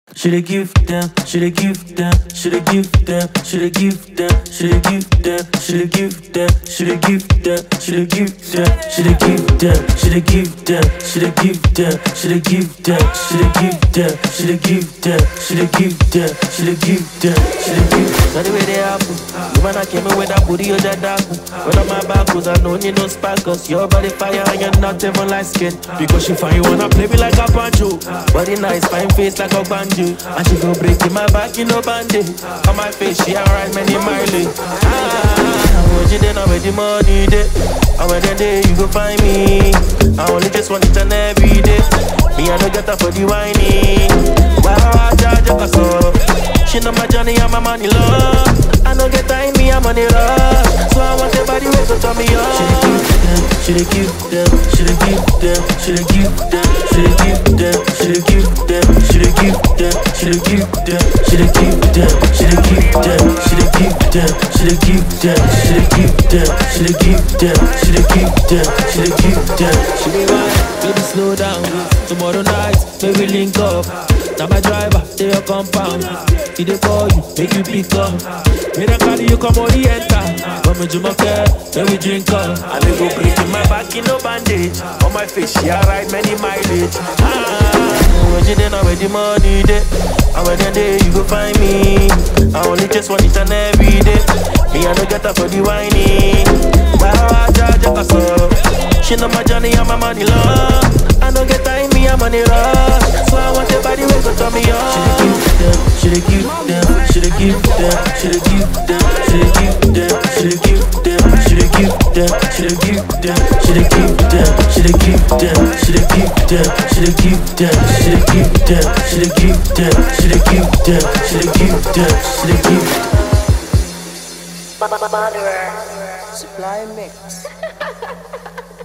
Shoulda give them, shoulda give them, shoulda give them, shoulda give them, shoulda give them, shoulda give them, shoulda give them, shoulda give them, shoulda give them, shoulda give them, shoulda give them, shoulda give them, shoulda give them, shoulda give them, shoulda give them, shoulda give them, shoulda give them. Not the way they happen. You man I came in with that booty, you just dapping. When on my back, cause I know need no sparkles. Your body fire and you're not even like skin. Because she find you wanna play me like a banjo. Body nice, fine face like a banjo. And she go break in my back, you know bandit. On my face, she alright many mileage. What you did now with the money day? And when the day you go find me, I only just want it and every day. Me I don't get up for the whining. Wow, judge up so. She know my journey and my money love. I don't get time, me I'm on the rush. So I want everybody wait to turn me on. Shoulda give them, shoulda give them, shoulda give them, shoulda give them, shoulda give them, shoulda give them, shoulda give them, shoulda give them, shoulda give them, shoulda give them, shoulda give them, shoulda give them, shoulda give them, shoulda give them, shoulda give them. She be wine, baby slow down. Tomorrow night, maybe link up. Now my driver, they your compound. He dey call you, make you pick up. When I call you, come on the enter. Come and do my care, then we drink up. And they go break in my back, in no bandage. On my face, she alright, many mileage. When you there now with the money day. And when the day you go find me, I only just want it and every day. Me I don't get up for the whining. Wow, judge up so. She know my journey and my money long. I don't get time, me I'm on the rush. So I want everybody wait to turn me on. Shoulda give them, shoulda give them, shoulda give them, shoulda give them, shoulda give them, shoulda give them, shoulda give them, shoulda give them, shoulda give them, shoulda give them, shoulda give them, shoulda give them, shoulda give them, shoulda give them, shoulda give them, shoulda give them. Supply mix.